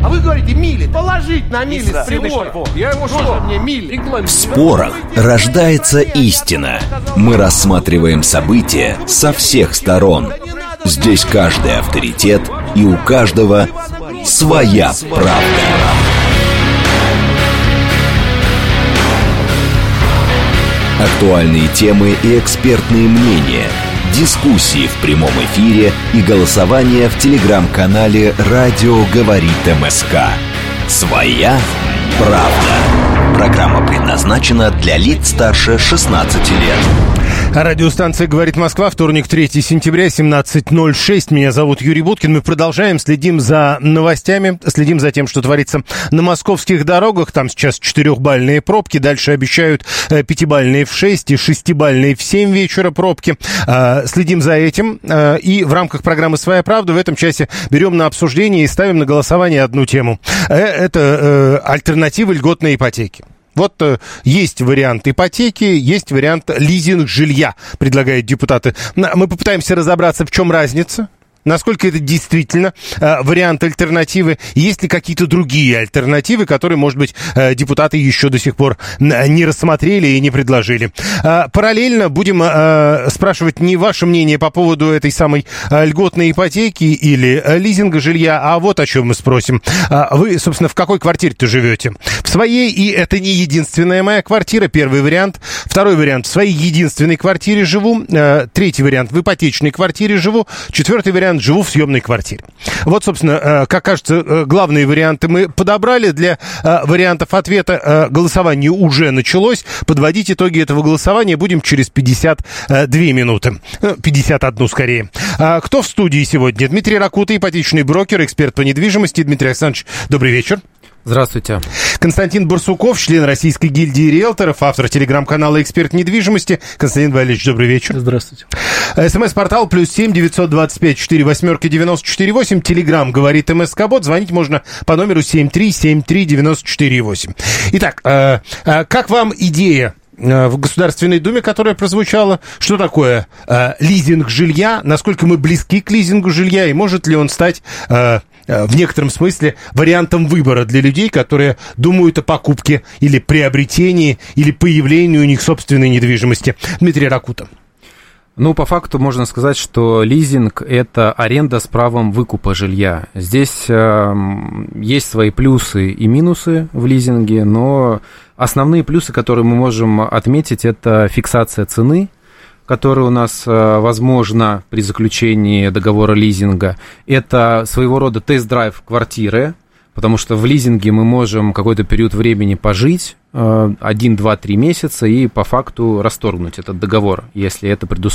А вы говорите, мили. Положить на мили с прибора. Я ему что? Мне мили. В спорах рождается истина. Мы рассматриваем события со всех сторон. Здесь каждый авторитет, и у каждого своя правда. Актуальные темы и экспертные мнения, дискуссии в прямом эфире и голосование в телеграм-канале «Радио говорит МСК». Своя правда. Программа предназначена для лиц старше 16 лет. Радиостанция «Говорит Москва», вторник, 3 сентября, 17:06. Меня зовут Юрий Буткин. Мы продолжаем, следим за новостями, следим за тем, что творится на московских дорогах. Там сейчас 4-бальные пробки, дальше обещают 5-бальные в 6 и 6-бальные в 7 вечера пробки. Следим за этим. И в рамках программы «Своя правда» в этом часе берем на обсуждение и ставим на голосование одну тему. Это альтернативы льготной ипотеки. Вот есть вариант ипотеки, есть вариант лизинг жилья, предлагают депутаты. Мы попытаемся разобраться, в чем разница. Насколько это действительно вариант альтернативы? Есть ли какие-то другие альтернативы, которые, может быть, депутаты еще до сих пор не рассмотрели и не предложили? Параллельно будем спрашивать не ваше мнение по поводу этой самой льготной ипотеки или лизинга жилья, а вот о чем мы спросим. Вы, собственно, в какой квартире-то живете? В своей, и это не единственная моя квартира, первый вариант. Второй вариант, в своей единственной квартире живу. Третий вариант, в ипотечной квартире живу. Четвертый вариант, живу в съемной квартире. Вот, собственно, как кажется, главные варианты мы подобрали. Для вариантов ответа голосование уже началось. Подводить итоги этого голосования будем через 52 минуты. 51 скорее. Кто в студии сегодня? Дмитрий Ракута, ипотечный брокер, эксперт по недвижимости. Дмитрий Александрович, добрый вечер. Здравствуйте. Константин Барсуков, член Российской гильдии риэлторов, автор телеграм-канала «Эксперт недвижимости». Константин Валерьевич, добрый вечер. Здравствуйте. СМС-портал +7 925 48 94 8. Телеграм говорит МСК-бот. Звонить можно по номеру 7373 94 8. Итак, как вам идея в Государственной Думе, которая прозвучала? Что такое лизинг жилья? Насколько мы близки к лизингу жилья? И может ли он стать в некотором смысле вариантом выбора для людей, которые думают о покупке или приобретении, или появлении у них собственной недвижимости? Дмитрий Ракута. Ну, по факту можно сказать, что лизинг – это аренда с правом выкупа жилья. Здесь есть свои плюсы и минусы в лизинге, но основные плюсы, которые мы можем отметить, это фиксация цены, которая у нас возможна при заключении договора лизинга. Это своего рода тест-драйв квартиры, потому что в лизинге мы можем какой-то период времени пожить, 1, 2, 3 месяца, и по факту расторгнуть этот договор, если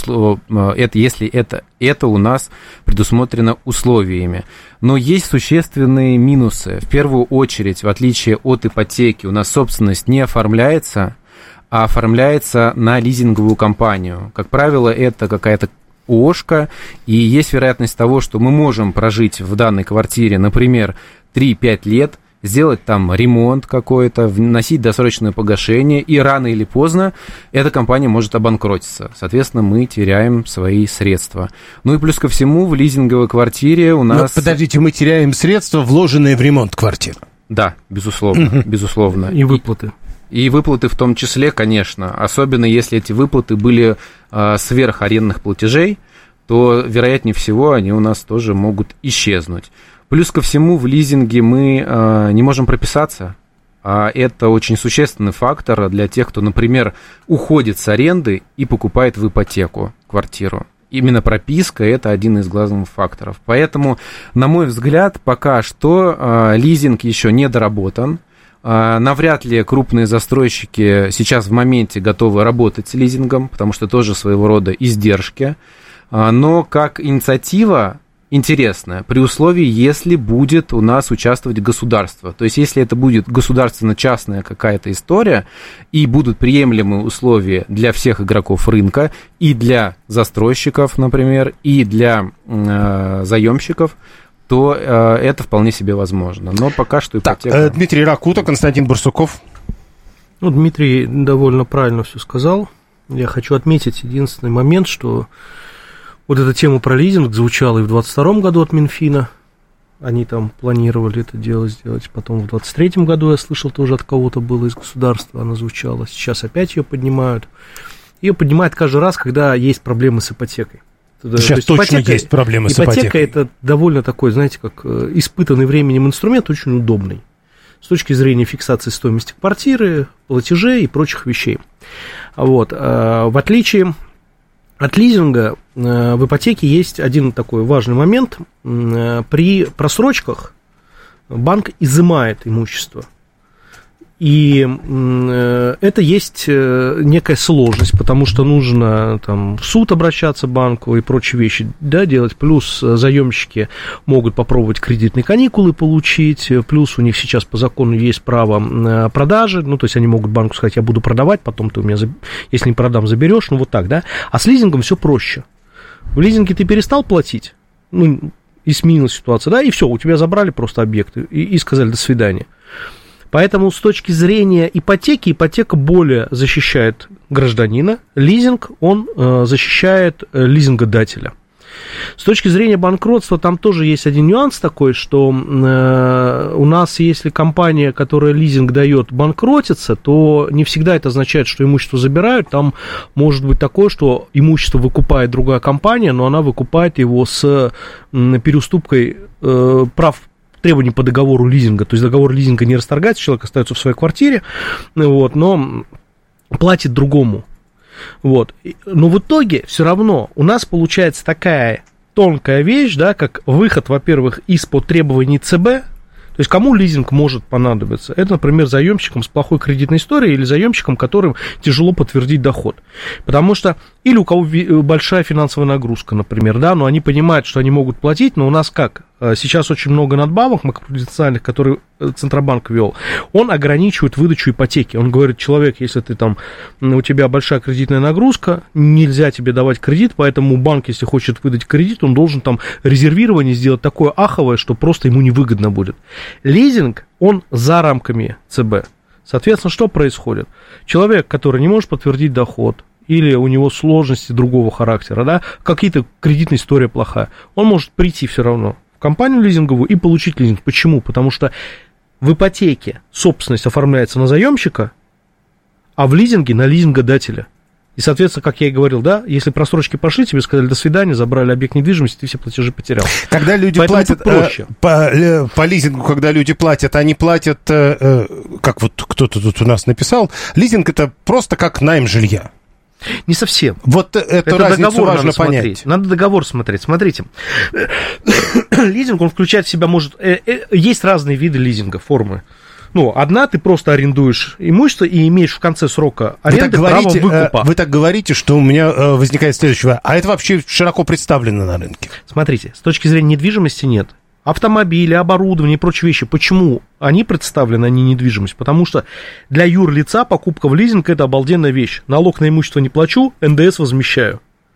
это у нас предусмотрено условиями. Но есть существенные минусы. В первую очередь, в отличие от ипотеки, у нас собственность не оформляется, а оформляется на лизинговую компанию. Как правило, это какая-то ООшка, и есть вероятность того, что мы можем прожить в данной квартире, например, 3-5 лет, сделать там ремонт какой-то, вносить досрочное погашение, и рано или поздно эта компания может обанкротиться. Соответственно, мы теряем свои средства. Ну и плюс ко всему, в лизинговой квартире у нас... Но, подождите, мы теряем средства, вложенные в ремонт квартиры? Да, безусловно, безусловно. И выплаты. И выплаты в том числе, конечно, особенно если эти выплаты были сверх арендных платежей, то, вероятнее всего, они у нас тоже могут исчезнуть. Плюс ко всему, в лизинге мы не можем прописаться, а это очень существенный фактор для тех, кто, например, уходит с аренды и покупает в ипотеку квартиру. Именно прописка – это один из главных факторов. Поэтому, на мой взгляд, пока что лизинг еще не доработан. Навряд ли крупные застройщики сейчас в моменте готовы работать с лизингом, потому что тоже своего рода издержки. Но как инициатива интересная, при условии, если будет у нас участвовать государство. То есть, если это будет государственно-частная какая-то история, и будут приемлемые условия для всех игроков рынка, и для застройщиков, например, и для заемщиков, то это вполне себе возможно. Но пока что ипотека... Дмитрий Ракута, Константин Барсуков. Ну, Дмитрий довольно правильно все сказал. Я хочу отметить единственный момент, что вот эта тема про лизинг звучала и в 2022 году от Минфина. они там планировали это дело сделать. Потом в 23-м году, я слышал, тоже от кого-то было из государства, она звучала. Сейчас опять ее поднимают. Ее поднимают каждый раз, когда есть проблемы с ипотекой. Сейчас точно есть проблемы с ипотекой. Ипотека – это довольно такой, знаете, как испытанный временем инструмент, очень удобный. С точки зрения фиксации стоимости квартиры, платежей и прочих вещей. Вот. В отличие от лизинга, в ипотеке есть один такой важный момент. При просрочках банк изымает имущество. И это есть некая сложность, потому что нужно там, в суд обращаться банку и прочие вещи, да, делать. Плюс заемщики могут попробовать кредитные каникулы получить. Плюс у них сейчас по закону есть право продажи. Ну, то есть они могут банку сказать, я буду продавать, потом ты у меня, если не продам, заберешь. Ну, вот так, да. А с лизингом все проще. В лизинге ты перестал платить, ну, и сменилась ситуация, да, и все, у тебя забрали просто объекты и сказали до свидания. Поэтому с точки зрения ипотеки, ипотека более защищает гражданина, лизинг, он защищает лизингодателя. С точки зрения банкротства, там тоже есть один нюанс такой, что у нас, если компания, которая лизинг дает, банкротится, то не всегда это означает, что имущество забирают. Там может быть такое, что имущество выкупает другая компания, но она выкупает его с переуступкой прав, требований по договору лизинга, то есть договор лизинга не расторгается, человек остается в своей квартире, вот, но платит другому. Вот. Но в итоге все равно у нас получается такая тонкая вещь, да, как выход, во-первых, из-под требований ЦБ. То есть кому лизинг может понадобиться? Это, например, заемщикам с плохой кредитной историей или заемщикам, которым тяжело подтвердить доход. Потому что, или у кого большая финансовая нагрузка, например, да, но они понимают, что они могут платить, но у нас как? Сейчас очень много надбавок макропруденциальных, которые Центробанк ввел, он ограничивает выдачу ипотеки. Он говорит, человек, если ты там, у тебя большая кредитная нагрузка, нельзя тебе давать кредит, поэтому банк, если хочет выдать кредит, он должен там резервирование сделать такое аховое, что просто ему невыгодно будет. Лизинг, он за рамками ЦБ. Соответственно, что происходит? Человек, который не может подтвердить доход, или у него сложности другого характера, да, какие-то кредитная история плохая, он может прийти все равно в компанию лизинговую и получить лизинг. Почему? Потому что в ипотеке собственность оформляется на заемщика, а в лизинге на лизингодателя. И, соответственно, как я и говорил, да, если просрочки пошли, тебе сказали до свидания, забрали объект недвижимости, ты все платежи потерял. Когда люди поэтому платят по лизингу, когда люди платят, они платят, как вот кто-то тут у нас написал, лизинг это просто как найм жилья. Не совсем. Вот эту разницу важно понять. Надо договор смотреть. Смотрите, лизинг, он включает в себя, может... Есть разные виды лизинга, формы. Ну, одна, ты просто арендуешь имущество и имеешь в конце срока аренды право выкупа. Вы так говорите, что у меня возникает следующее. А это вообще широко представлено на рынке? Смотрите, с точки зрения недвижимости нет. Автомобили, оборудование и прочие вещи. Почему они представлены, а не недвижимость? Потому что для юрлица покупка в лизинг – это обалденная вещь. Налог на имущество не плачу, НДС возмещаю.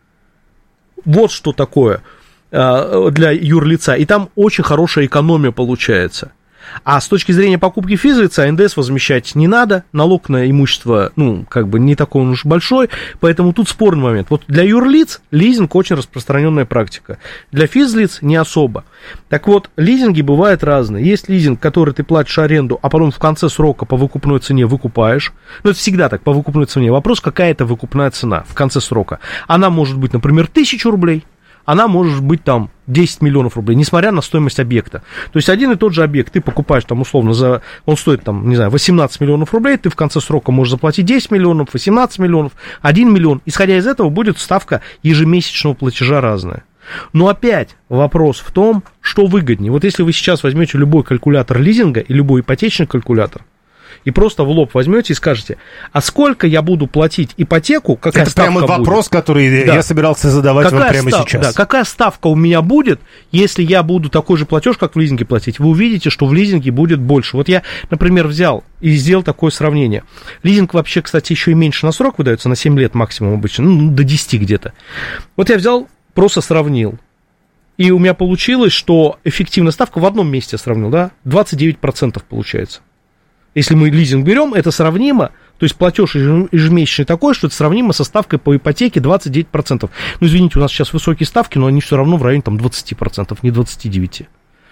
Вот что такое для юрлица. И там очень хорошая экономия получается. А с точки зрения покупки физлица, НДС возмещать не надо, налог на имущество, ну, как бы не такой он уж большой, поэтому тут спорный момент. Вот для юрлиц лизинг очень распространенная практика, для физлиц не особо. Так вот, лизинги бывают разные. Есть лизинг, который ты платишь аренду, а потом в конце срока по выкупной цене выкупаешь. Ну, это всегда так, по выкупной цене. Вопрос, какая это выкупная цена в конце срока. Она может быть, например, 1000 рублей. Она может быть там 10 миллионов рублей, несмотря на стоимость объекта. То есть один и тот же объект ты покупаешь там условно за, он стоит там, не знаю, 18 миллионов рублей, ты в конце срока можешь заплатить 10 миллионов, 18 миллионов, 1 миллион. Исходя из этого будет ставка ежемесячного платежа разная. Но опять вопрос в том, что выгоднее. Вот если вы сейчас возьмете любой калькулятор лизинга и любой ипотечный калькулятор, и просто в лоб возьмете и скажете, а сколько я буду платить ипотеку, какая это ставка будет? Это прямо вопрос, который я собирался задавать вам прямо сейчас. Да, какая ставка у меня будет, если я буду такой же платеж, как в лизинге платить? Вы увидите, что в лизинге будет больше. Вот я, например, взял и сделал такое сравнение. Лизинг вообще, кстати, еще и меньше на срок выдается, на 7 лет максимум обычно, ну, до 10 где-то. Вот я взял, просто сравнил. И у меня получилось, что эффективная ставка в одном месте сравнил, да, 29% получается. Если мы лизинг берем, это сравнимо, то есть платеж ежемесячный такой, что это сравнимо со ставкой по ипотеке 29%. Ну, извините, у нас сейчас высокие ставки, но они все равно в районе там 20%, не 29%.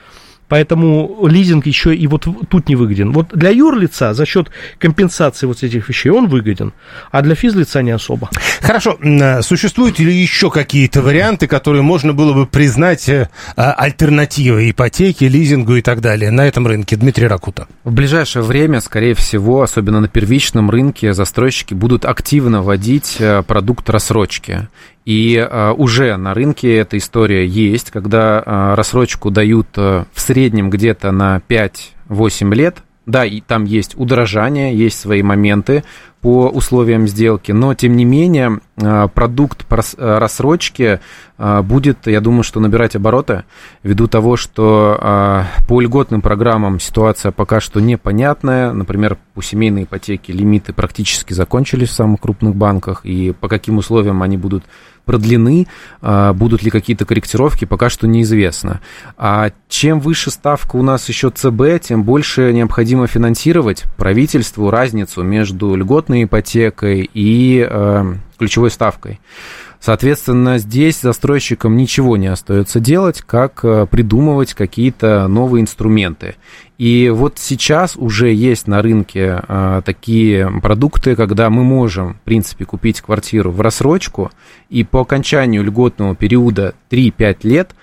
Поэтому лизинг еще и вот тут не выгоден. Вот для юрлица за счет компенсации вот этих вещей он выгоден, а для физлица не особо. Хорошо. Существуют ли еще какие-то варианты, которые можно было бы признать альтернативой ипотеке, лизингу и так далее на этом рынке? Дмитрий Ракута. В ближайшее время, скорее всего, особенно на первичном рынке, застройщики будут активно вводить продукт рассрочки. И уже на рынке эта история есть, когда рассрочку дают в среднем где-то на 5-8 лет. Да, и там есть удорожание, есть свои моменты по условиям сделки, но, тем не менее, продукт рассрочки будет, я думаю, что набирать обороты, ввиду того, что по льготным программам ситуация пока что непонятная. Например, по семейной ипотеке лимиты практически закончились в самых крупных банках, и по каким условиям они будут продлены, будут ли какие-то корректировки, пока что неизвестно. А чем выше ставка у нас еще ЦБ, тем больше необходимо финансировать правительству разницу между льготной ипотекой и ключевой ставкой. Соответственно, здесь застройщикам ничего не остается делать, как придумывать какие-то новые инструменты. И вот сейчас уже есть на рынке такие продукты, когда мы можем, в принципе, купить квартиру в рассрочку, и по окончанию льготного периода 3-5 лет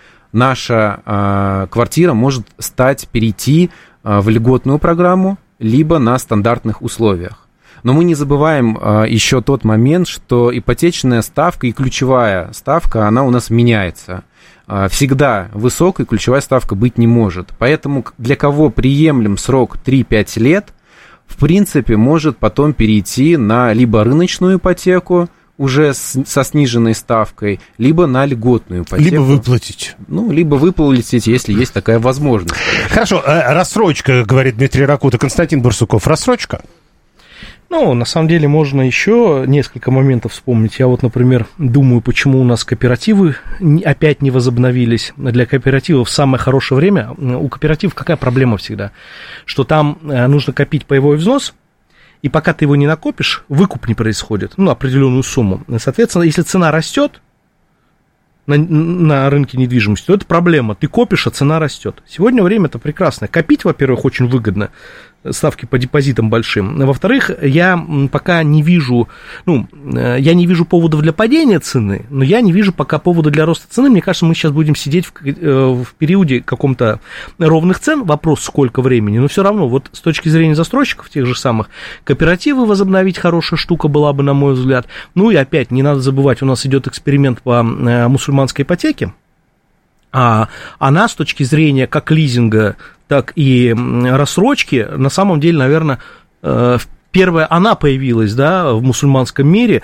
наша квартира может перейти в льготную программу, либо на стандартных условиях. Но мы не забываем еще тот момент, что ипотечная ставка и ключевая ставка, она у нас меняется. Всегда высокой ключевая ставка быть не может. Поэтому для кого приемлем срок 3-5 лет, в принципе, может потом перейти на либо рыночную ипотеку, уже со сниженной ставкой, либо на льготную ипотеку. Либо выплатить. Либо выплатить, если есть такая возможность. Хорошо, рассрочка, говорит Дмитрий Ракута. Константин Барсуков, рассрочка? На самом деле можно еще несколько моментов вспомнить. Я вот, например, думаю, почему у нас кооперативы опять не возобновились. Для кооперативов самое хорошее время. У кооперативов какая проблема всегда? Что там нужно копить паевой взнос, и пока ты его не накопишь, выкуп не происходит, определенную сумму. Соответственно, если цена растет на рынке недвижимости, то это проблема. Ты копишь, а цена растет. Сегодня время-то прекрасное. Копить, во-первых, очень выгодно. Ставки по депозитам большим. Во-вторых, я пока не вижу, я не вижу поводов для падения цены, но я не вижу пока повода для роста цены. Мне кажется, мы сейчас будем сидеть в периоде каком-то ровных цен. Вопрос, сколько времени, но все равно, вот с точки зрения застройщиков, тех же самых, кооперативы возобновить хорошая штука была бы, на мой взгляд. И опять, не надо забывать, у нас идет эксперимент по мусульманской ипотеке. А она с точки зрения как лизинга, так и рассрочки, на самом деле, наверное, первая она появилась, в мусульманском мире.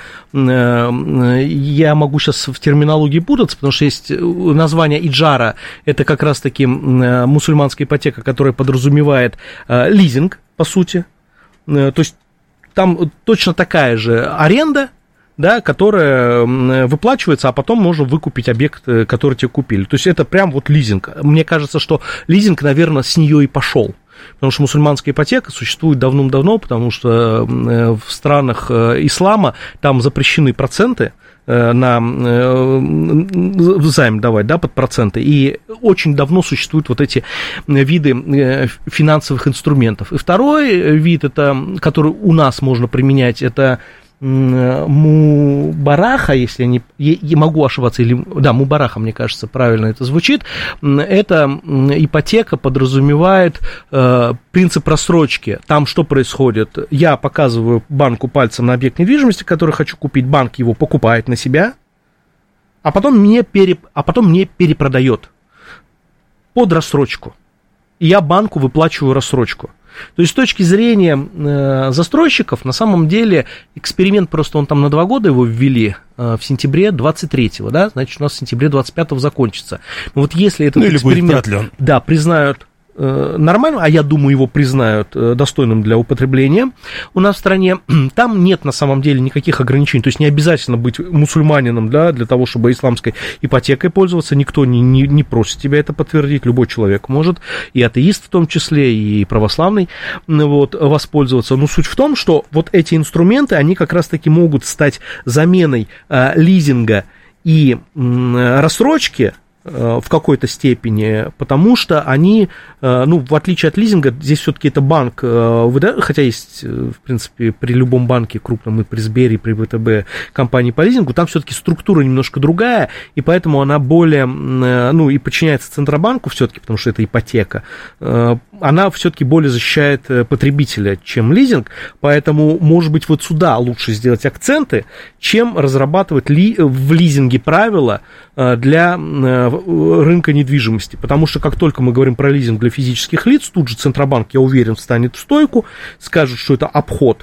Я могу сейчас в терминологии путаться, потому что есть название иджара, это как раз-таки мусульманская ипотека, которая подразумевает лизинг, по сути. То есть там точно такая же аренда, которая выплачивается, а потом можно выкупить объект, который тебе купили. То есть это прям вот лизинг. Мне кажется, что лизинг, наверное, с нее и пошел. Потому что мусульманская ипотека существует давным-давно, потому что в странах ислама там запрещены проценты на займ давать, под проценты. И очень давно существуют вот эти виды финансовых инструментов. И второй вид, который у нас можно применять, это мубараха, если я могу ошибаться, мубараха, мне кажется, правильно это звучит, это ипотека подразумевает принцип рассрочки. Там что происходит? Я показываю банку пальцем на объект недвижимости, который хочу купить, банк его покупает на себя, а потом мне перепродает под рассрочку. И я банку выплачиваю рассрочку. То есть с точки зрения застройщиков, на самом деле, эксперимент просто он там на 2 года его ввели, в сентябре 23-го, значит, у нас в сентябре 25-го закончится. Но вот если этот эксперимент признают нормально, а я думаю, его признают достойным для употребления у нас в стране, там нет на самом деле никаких ограничений, то есть не обязательно быть мусульманином, для того, чтобы исламской ипотекой пользоваться, никто не просит тебя это подтвердить, любой человек может, и атеист в том числе, и православный, воспользоваться. Но суть в том, что вот эти инструменты, они как раз-таки могут стать заменой лизинга и рассрочки, в какой-то степени, потому что они, в отличие от лизинга, здесь все-таки это банк, хотя есть, в принципе, при любом банке крупном, и при Сбере, и при ВТБ компании по лизингу, там все-таки структура немножко другая, и поэтому она более, и подчиняется Центробанку все-таки, потому что это ипотека, она все-таки более защищает потребителя, чем лизинг, поэтому, может быть, вот сюда лучше сделать акценты, чем разрабатывать в лизинге правила для рынка недвижимости, потому что как только мы говорим про лизинг для физических лиц, тут же Центробанк, я уверен, встанет в стойку, скажет, что это обход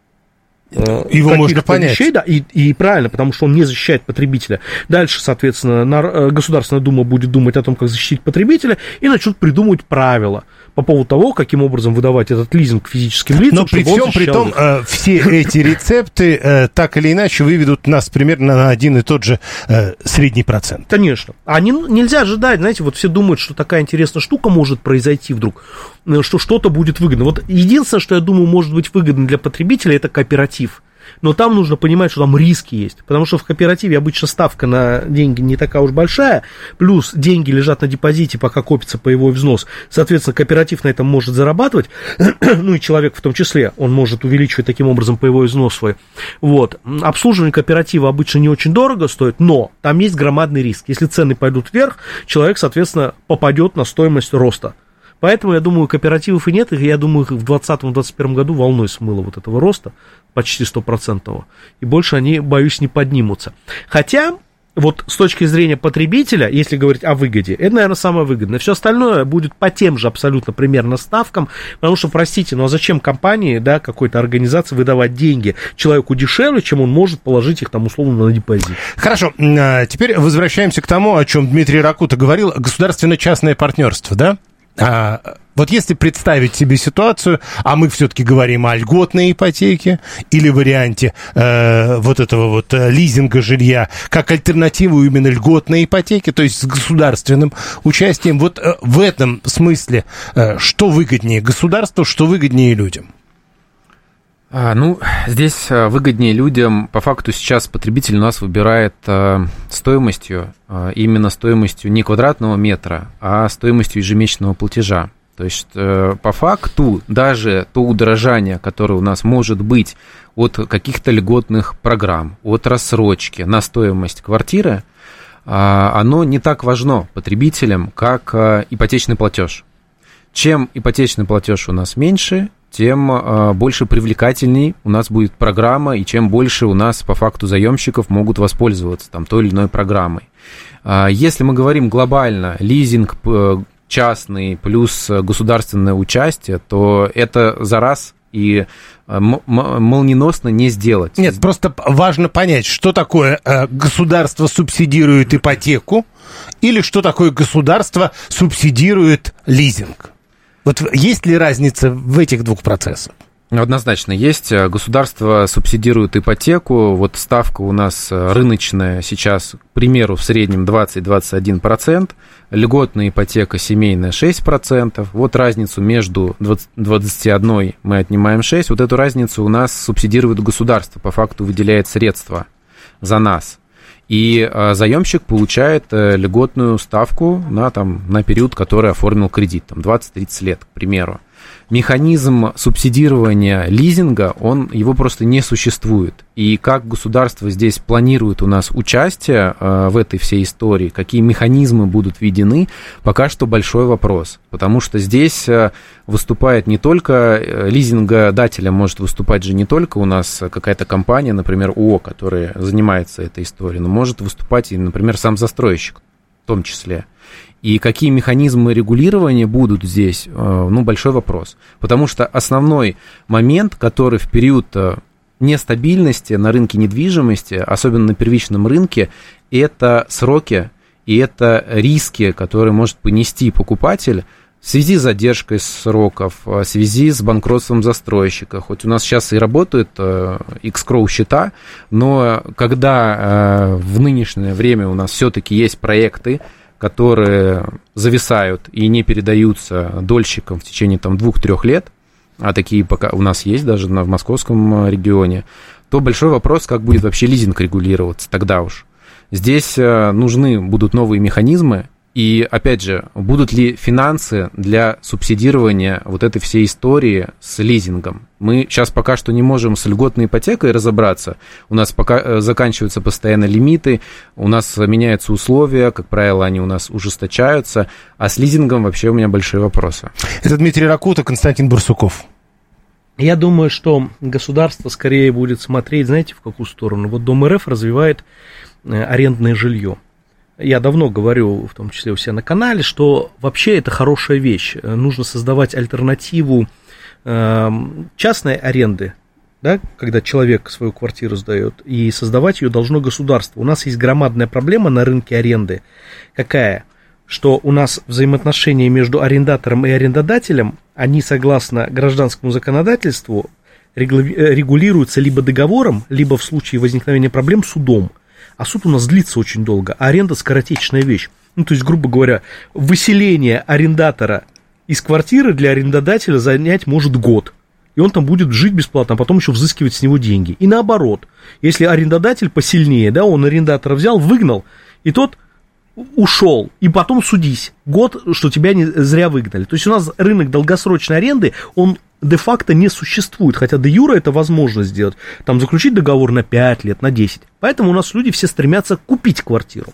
его можно понять. Вещей, да, и правильно, потому что он не защищает потребителя. Дальше, соответственно, Государственная Дума будет думать о том, как защитить потребителя, и начнут придумывать правила по поводу того, каким образом выдавать этот лизинг физическим лицам. Но при всем при том, все эти рецепты так или иначе выведут нас примерно на один и тот же средний процент. Конечно. Нельзя ожидать, знаете, вот все думают, что такая интересная штука может произойти вдруг, что что-то будет выгодно. Вот единственное, что я думаю, может быть выгодно для потребителя, это кооператив. Но там нужно понимать, что там риски есть. Потому что в кооперативе обычно ставка на деньги не такая уж большая, плюс деньги лежат на депозите, пока копится паевой взнос. Соответственно, кооператив на этом может зарабатывать, и человек в том числе, он может увеличивать таким образом паевой взнос свой. Вот. Обслуживание кооператива обычно не очень дорого стоит, но там есть громадный риск. Если цены пойдут вверх, человек, соответственно, попадет на стоимость роста. Поэтому, я думаю, кооперативов и нет, и я думаю, их в 2020-2021 году волной смыло вот этого роста, почти 100%, и больше они, боюсь, не поднимутся. Хотя, вот с точки зрения потребителя, если говорить о выгоде, это, наверное, самое выгодное. Все остальное будет по тем же абсолютно примерно ставкам, потому что, простите, а зачем компании, какой-то организации выдавать деньги человеку дешевле, чем он может положить их там условно на депозит? Хорошо, теперь возвращаемся к тому, о чем Дмитрий Ракута говорил, государственно-частное партнерство, да? Вот если представить себе ситуацию, а мы все-таки говорим о льготной ипотеке или варианте лизинга жилья, как альтернативу именно льготной ипотеке, то есть с государственным участием, вот в этом смысле, что выгоднее государству, что выгоднее людям? Здесь выгоднее людям. По факту сейчас потребитель у нас выбирает стоимостью, именно стоимостью не квадратного метра, а стоимостью ежемесячного платежа. То есть по факту даже то удорожание, которое у нас может быть от каких-то льготных программ, от рассрочки на стоимость квартиры, оно не так важно потребителям, как ипотечный платеж. Чем ипотечный платеж у нас меньше, тем больше привлекательней у нас будет программа, и чем больше у нас по факту заемщиков могут воспользоваться той или иной программой. Если мы говорим глобально, лизинг частный плюс государственное участие, то это за раз и молниеносно не сделать. Нет, просто важно понять, что такое государство субсидирует ипотеку или что такое государство субсидирует лизинг. Вот есть ли разница в этих двух процессах? Однозначно есть. Государство субсидирует ипотеку. Вот ставка у нас рыночная сейчас, к примеру, в среднем 20-21%. Льготная ипотека семейная 6%. Вот разницу между 21 мы отнимаем 6. Вот эту разницу у нас субсидирует государство. По факту выделяет средства за нас. И заемщик получает льготную ставку на период, который оформил кредит, 20-30 лет, к примеру. Механизм субсидирования лизинга, его просто не существует. И как государство здесь планирует у нас участие в этой всей истории, какие механизмы будут введены, пока что большой вопрос. Потому что здесь выступает не только лизингодателем, может выступать же не только у нас какая-то компания, например, ООО, которая занимается этой историей, но может выступать и, например, сам застройщик в том числе. И какие механизмы регулирования будут здесь, большой вопрос. Потому что основной момент, который в период нестабильности на рынке недвижимости, особенно на первичном рынке, это сроки и это риски, которые может понести покупатель в связи с задержкой сроков, в связи с банкротством застройщика. Хоть у нас сейчас и работают X-Crow счета, но когда в нынешнее время у нас все-таки есть проекты, которые зависают и не передаются дольщикам в течение 2-3 лет, а такие пока у нас есть даже в московском регионе, то большой вопрос, как будет вообще лизинг регулироваться тогда уж. Здесь нужны будут новые механизмы, и, опять же, будут ли финансы для субсидирования вот этой всей истории с лизингом? Мы сейчас пока что не можем с льготной ипотекой разобраться. У нас пока заканчиваются постоянно лимиты, у нас меняются условия, как правило, они у нас ужесточаются, а с лизингом вообще у меня большие вопросы. Это Дмитрий Ракута, Константин Барсуков. Я думаю, что государство скорее будет смотреть, знаете, в какую сторону? Вот Дом РФ развивает арендное жилье. Я давно говорю, в том числе у себя на канале, что вообще это хорошая вещь. Нужно создавать альтернативу частной аренды, да, когда человек свою квартиру сдает, и создавать ее должно государство. У нас есть громадная проблема на рынке аренды. Какая? Что у нас взаимоотношения между арендатором и арендодателем, они, согласно гражданскому законодательству, регулируются либо договором, либо в случае возникновения проблем судом. А суд у нас длится очень долго, а аренда скоротечная вещь. Ну, то есть, грубо говоря, выселение арендатора из квартиры для арендодателя занять может год. И он там будет жить бесплатно, а потом еще взыскивать с него деньги. И наоборот, если арендодатель посильнее, да, он арендатора взял, выгнал, и тот ушел, и потом судись. Год, что тебя не зря выгнали. То есть, у нас рынок долгосрочной аренды, он де-факто не существует, хотя де-юре это возможно сделать, там заключить договор на 5 лет, на 10. Поэтому у нас люди все стремятся купить квартиру.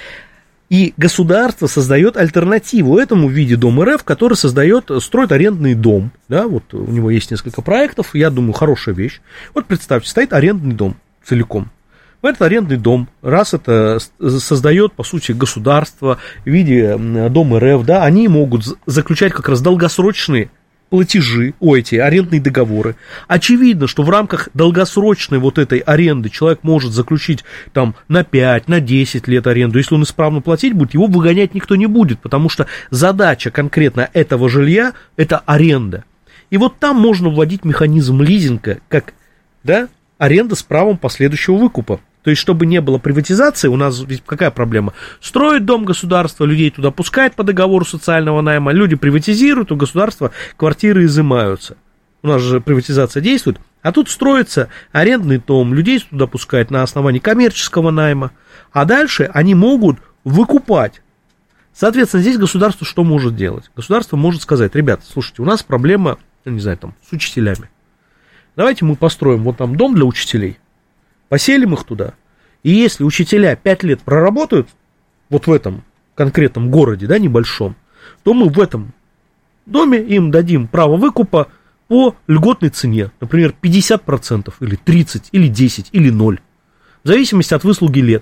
И государство создает альтернативу этому в виде Дом РФ, который строит арендный дом. Да, вот у него есть несколько проектов, я думаю, хорошая вещь. Вот представьте, стоит арендный дом целиком. В этот арендный дом, раз это создает, по сути, государство в виде Дом РФ, да, они могут заключать как раз долгосрочные платежи, эти арендные договоры. Очевидно, что в рамках долгосрочной вот этой аренды человек может заключить там на 5, на 10 лет аренду. Если он исправно платить будет, его выгонять никто не будет, потому что задача конкретно этого жилья – это аренда. И вот там можно вводить механизм лизинга, как, да, аренда с правом последующего выкупа. То есть, чтобы не было приватизации, у нас ведь какая проблема? Строит дом государства, людей туда пускает по договору социального найма, люди приватизируют, у государства квартиры изымаются. У нас же приватизация действует. А тут строится арендный дом, людей туда пускают на основании коммерческого найма. А дальше они могут выкупать. Соответственно, здесь государство что может делать? Государство может сказать: ребята, слушайте, у нас проблема, не знаю, там, с учителями. Давайте мы построим вот там дом для учителей, поселим их туда, и если учителя 5 лет проработают вот в этом конкретном городе, да, небольшом, то мы в этом доме им дадим право выкупа по льготной цене, например, 50%, или 30%, или 10%, или 0%, в зависимости от выслуги лет.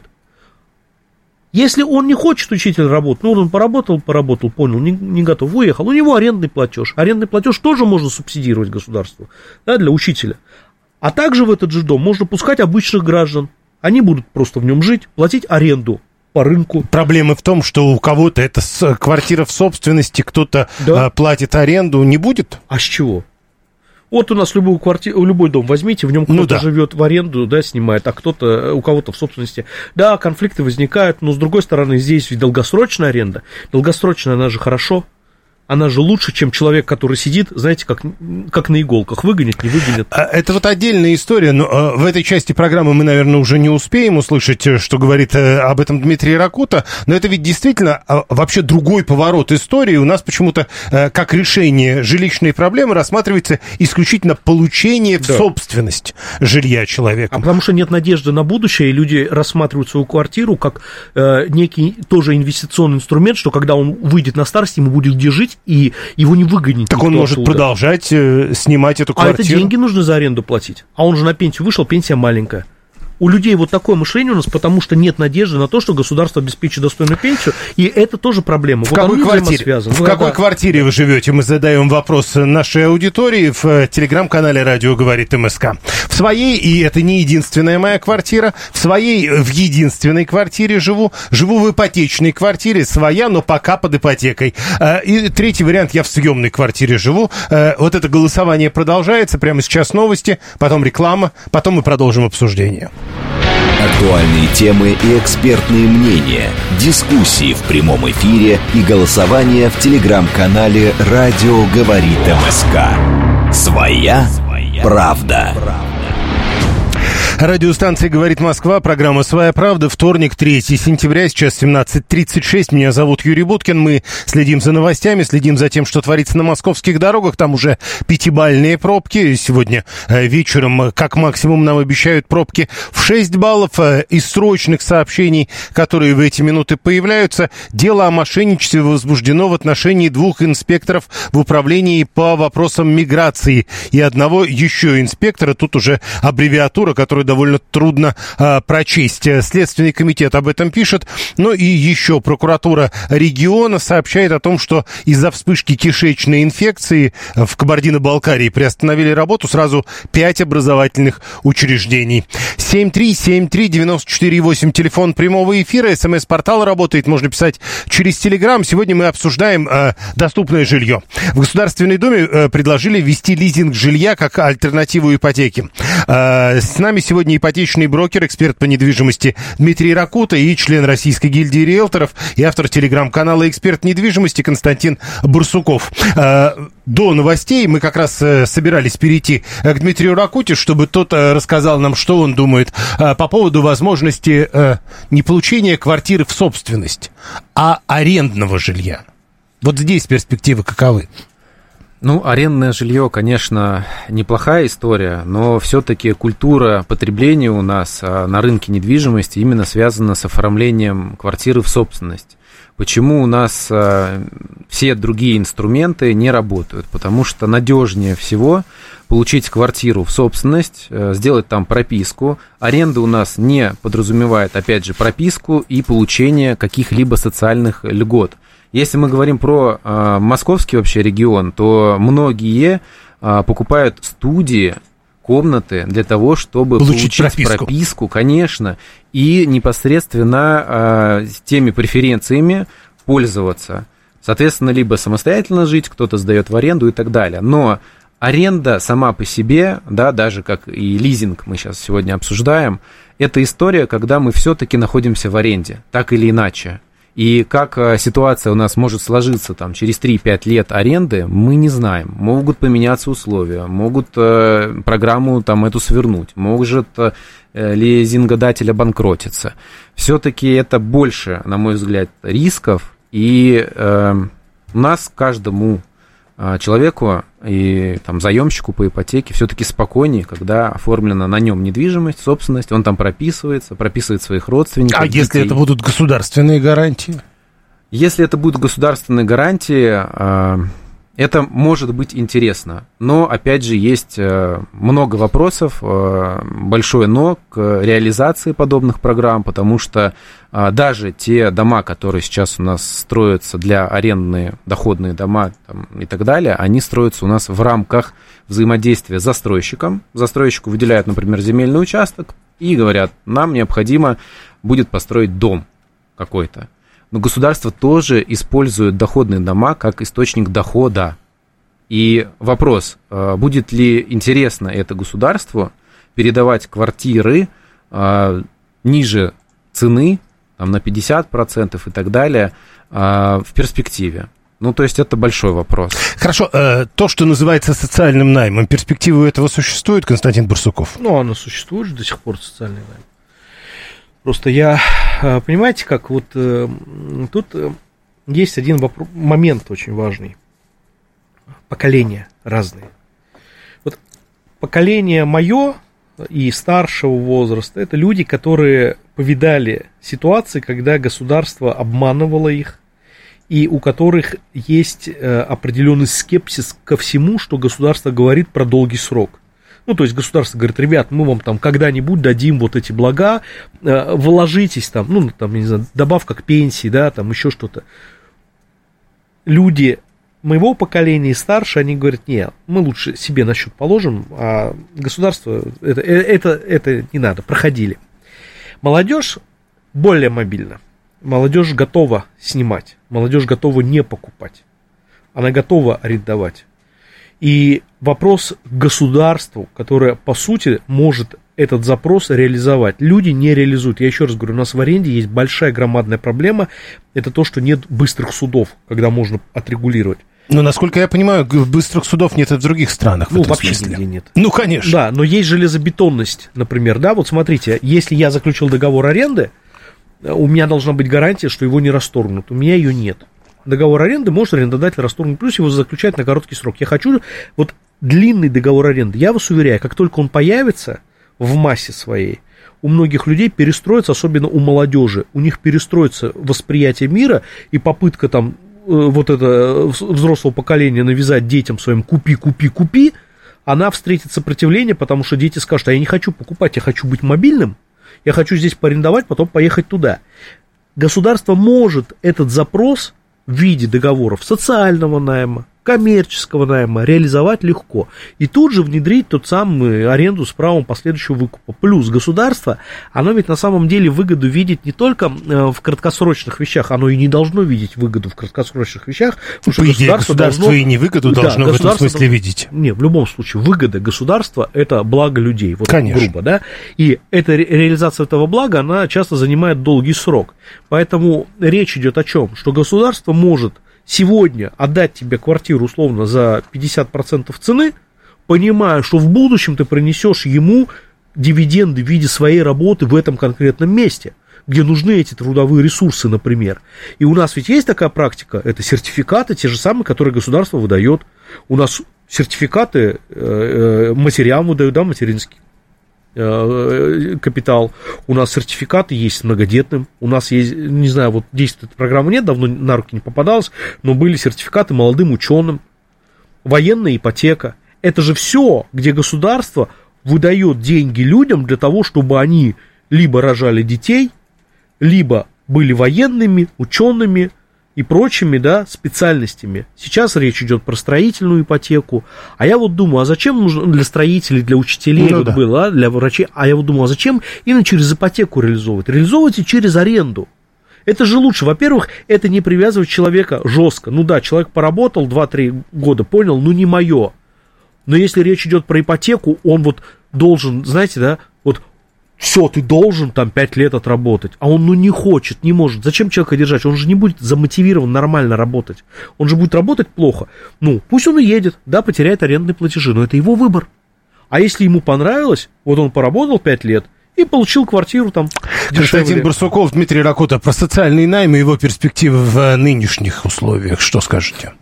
Если он не хочет, учитель, работать, ну, он поработал, понял, не готов, уехал, у него арендный платеж. Арендный платеж тоже можно субсидировать государству, да, для учителя. А также в этот же дом можно пускать обычных граждан. Они будут просто в нем жить, платить аренду по рынку. Проблема в том, что у кого-то это квартира в собственности, кто-то платит аренду, не будет? А с чего? Вот у нас любой дом возьмите, в нем кто-то живет в аренду, да, снимает, а кто-то, у кого-то в собственности. Да, конфликты возникают, но с другой стороны, здесь ведь долгосрочная аренда. Долгосрочная, она же хорошо. Она же лучше, чем человек, который сидит, знаете, как на иголках. Выгонит, не выгонит. Это вот отдельная история, но в этой части программы мы, наверное, уже не успеем услышать, что говорит об этом Дмитрий Ракута, но это ведь действительно вообще другой поворот истории. У нас почему-то как решение жилищной проблемы рассматривается исключительно получение в собственность жилья человека. А потому что нет надежды на будущее, и люди рассматривают свою квартиру как некий тоже инвестиционный инструмент, что когда он выйдет на старость, ему будет где жить, и его не выгонит. Так он может продолжать снимать эту квартиру. А это деньги нужно за аренду платить. А он же на пенсию вышел, пенсия маленькая. У людей вот такое мышление у нас, потому что нет надежды на то, что государство обеспечит достойную пенсию, и это тоже проблема. В какой квартире вы живете? Мы задаем вопрос нашей аудитории в телеграм-канале «Радио говорит МСК». В своей, и это не единственная моя квартира, в единственной квартире живу в ипотечной квартире, своя, но пока под ипотекой. И третий вариант, я в съемной квартире живу. Вот это голосование продолжается, прямо сейчас новости, потом реклама, потом мы продолжим обсуждение. Актуальные темы и экспертные мнения, дискуссии в прямом эфире и голосование в телеграм-канале «Радио говорит МСК». Своя правда. Радиостанция «Говорит Москва», программа «Своя правда», вторник, 3 сентября, сейчас 17:36. Меня зовут Юрий Буткин. Мы следим за новостями, следим за тем, что творится на московских дорогах. Там уже 5-бальные пробки. Сегодня вечером, как максимум, нам обещают пробки в 6 баллов. Из срочных сообщений, которые в эти минуты появляются, дело о мошенничестве возбуждено в отношении 2 инспекторов в управлении по вопросам миграции и одного еще инспектора. Тут уже аббревиатура, которую довольно трудно прочесть. Следственный комитет об этом пишет. Ну и еще прокуратура региона сообщает о том, что из-за вспышки кишечной инфекции в Кабардино-Балкарии приостановили работу сразу 5 образовательных учреждений. 7373948, телефон прямого эфира, СМС-портал работает, можно писать через Телеграм. Сегодня мы обсуждаем доступное жилье. В Государственной Думе предложили ввести лизинг жилья как альтернативу ипотеке. С нами сегодня ипотечный брокер, эксперт по недвижимости Дмитрий Ракута и член Российской гильдии риэлторов и автор телеграм-канала «Эксперт недвижимости» Константин Барсуков. До новостей мы как раз собирались перейти к Дмитрию Ракуте, чтобы тот рассказал нам, что он думает по поводу возможности не получения квартиры в собственность, а арендного жилья. Вот здесь перспективы каковы? Ну, арендное жилье, конечно, неплохая история, но все-таки культура потребления у нас на рынке недвижимости именно связана с оформлением квартиры в собственность. Почему у нас все другие инструменты не работают? Потому что надежнее всего получить квартиру в собственность, сделать там прописку. Аренда у нас не подразумевает, опять же, прописку и получение каких-либо социальных льгот. Если мы говорим про московский вообще регион, то многие покупают студии, комнаты для того, чтобы получить прописку, конечно, и непосредственно теми преференциями пользоваться. Соответственно, либо самостоятельно жить, кто-то сдает в аренду и так далее. Но аренда сама по себе, да, даже как и лизинг мы сейчас сегодня обсуждаем, это история, когда мы все-таки находимся в аренде, так или иначе. И как ситуация у нас может сложиться там, через 3-5 лет аренды, мы не знаем. Могут поменяться условия, могут программу там, эту свернуть, может лизингодатель обанкротиться. Все-таки это больше, на мой взгляд, рисков. И у нас каждому человеку и там, заемщику по ипотеке все-таки спокойнее, когда оформлена на нем недвижимость, собственность, он там прописывает своих родственников. А детей. Если это будут государственные гарантии? Если это будут государственные гарантии, это может быть интересно. Но, опять же, есть много вопросов, большое но к реализации подобных программ, потому что даже те дома, которые сейчас у нас строятся для арендные доходные дома там, и так далее, они строятся у нас в рамках взаимодействия с застройщиком. Застройщику выделяют, например, земельный участок и говорят, нам необходимо будет построить дом какой-то. Но государство тоже использует доходные дома как источник дохода. И вопрос, будет ли интересно это государству передавать квартиры ниже цены, там, на 50% и так далее, в перспективе. Ну, то есть это большой вопрос. Хорошо, то, что называется социальным наймом, перспективы этого существует, Константин Барсуков? Ну, оно существует же до сих пор, социальный найм. Просто понимаете, как вот тут есть один момент очень важный. Поколения разные. Вот поколение мое и старшего возраста, это люди, которые повидали ситуации, когда государство обманывало их, и у которых есть определенный скепсис ко всему, что государство говорит про долгий срок. Ну, то есть государство говорит, ребят, мы вам там когда-нибудь дадим вот эти блага, вложитесь там, ну, там, не знаю, добавка к пенсии, да, там еще что-то. Люди моего поколения и старше, они говорят, нет, мы лучше себе на счет положим, а государство, это не надо, проходили. Молодежь более мобильна, молодежь готова снимать, молодежь готова не покупать, она готова арендовать. И вопрос к государству, которое, по сути, может этот запрос реализовать. Люди не реализуют. Я еще раз говорю, у нас в аренде есть большая громадная проблема. Это то, что нет быстрых судов, когда можно отрегулировать. Но, насколько я понимаю, быстрых судов нет и в других странах. Ну, вообще нигде нет. Ну, конечно. Да, но есть железобетонность, например, да, вот смотрите, если я заключил договор аренды, у меня должна быть гарантия, что его не расторгнут, у меня ее нет. Договор аренды может арендодатель расторгнуть, плюс его заключать на короткий срок. Я хочу вот длинный договор аренды, я вас уверяю, как только он появится в массе своей, у многих людей перестроится, особенно у молодежи, у них перестроится восприятие мира и попытка там вот это взрослого поколения навязать детям своим «купи, купи, купи», она встретит сопротивление, потому что дети скажут: а я не хочу покупать, я хочу быть мобильным, я хочу здесь поарендовать, потом поехать туда. Государство может этот запрос в виде договоров социального найма, коммерческого найма реализовать легко. И тут же внедрить тот самый аренду с правом последующего выкупа. Плюс государство, оно ведь на самом деле выгоду видит не только в краткосрочных вещах, оно и не должно видеть выгоду в краткосрочных вещах. По идее, государство и не выгоду должно в этом смысле видеть. Не, в любом случае, выгода государства – это благо людей, вот конечно. Грубо, да? И эта реализация этого блага, она часто занимает долгий срок. Поэтому речь идет о чем? Что государство может сегодня отдать тебе квартиру условно за 50% цены, понимая, что в будущем ты принесешь ему дивиденды в виде своей работы в этом конкретном месте, где нужны эти трудовые ресурсы, например. И у нас ведь есть такая практика, это сертификаты, те же самые, которые государство выдает. У нас сертификаты матерям выдают, да, материнский капитал, у нас сертификаты есть с многодетным, у нас есть, не знаю, вот действует эта программа, нет, давно на руки не попадалось, но были сертификаты молодым ученым, военная ипотека. Это же все, где государство выдает деньги людям для того, чтобы они либо рожали детей, либо были военными, учеными и прочими, да, специальностями. Сейчас речь идет про строительную ипотеку. А я вот думаю, а зачем нужно для строителей, для учителей ну, вот да. было, для врачей? А я вот думаю, а зачем именно через ипотеку реализовывать? Реализовывайте через аренду. Это же лучше. Во-первых, это не привязывает человека жестко. Ну да, человек поработал 2-3 года, понял, ну не мое. Но если речь идет про ипотеку, он вот должен, знаете, да, вот все, ты должен там 5 лет отработать, а он, ну, не хочет, не может. Зачем человека держать? Он же не будет замотивирован нормально работать. Он же будет работать плохо. Ну, пусть он и едет, да, потеряет арендные платежи, но это его выбор. А если ему понравилось, вот он поработал 5 лет и получил квартиру там Константин дешевле. Барсуков, Дмитрий Ракота, про социальный найм и его перспективы в нынешних условиях. Что скажете?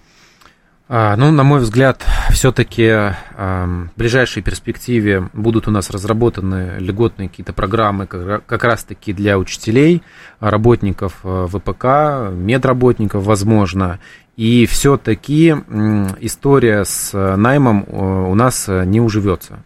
Ну, на мой взгляд, все-таки в ближайшей перспективе будут у нас разработаны льготные какие-то программы как раз-таки для учителей, работников ВПК, медработников, возможно. И все-таки история с наймом у нас не уживется.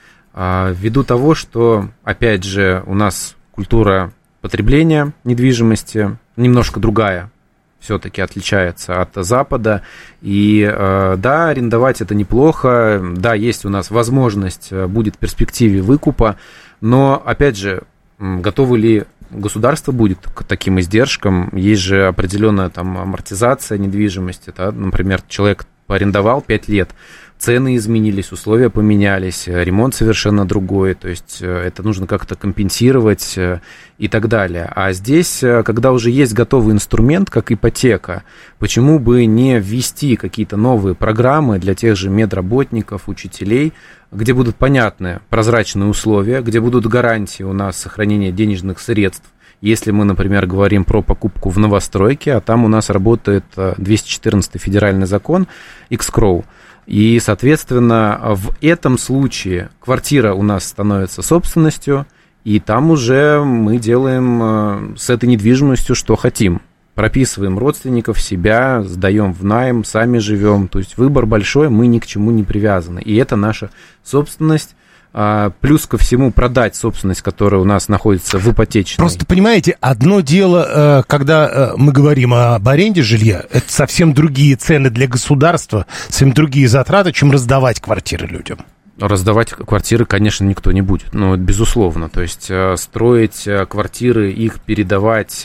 Ввиду того, что, опять же, у нас культура потребления недвижимости немножко другая, все-таки отличается от Запада. И да, арендовать это неплохо, да, есть у нас возможность, будет в перспективе выкупа, но, опять же, готовы ли государство будет к таким издержкам? Есть же определенная там амортизация недвижимости, да? Например, человек поарендовал 5 лет, цены изменились, условия поменялись, ремонт совершенно другой, то есть это нужно как-то компенсировать и так далее. А здесь, когда уже есть готовый инструмент, как ипотека, почему бы не ввести какие-то новые программы для тех же медработников, учителей, где будут понятны прозрачные условия, где будут гарантии у нас сохранения денежных средств. Если мы, например, говорим про покупку в новостройке, а там у нас работает 214 федеральный закон X-Crow, и, соответственно, в этом случае квартира у нас становится собственностью, и там уже мы делаем с этой недвижимостью что хотим. Прописываем родственников, себя, сдаем в найм, сами живем. То есть выбор большой, мы ни к чему не привязаны. И это наша собственность. Плюс ко всему продать собственность, которая у нас находится в ипотечной. Просто, понимаете, одно дело, когда мы говорим об аренде жилья, это совсем другие цены для государства, совсем другие затраты, чем раздавать квартиры людям. Раздавать квартиры, конечно, никто не будет, ну, безусловно. То есть строить квартиры, их передавать,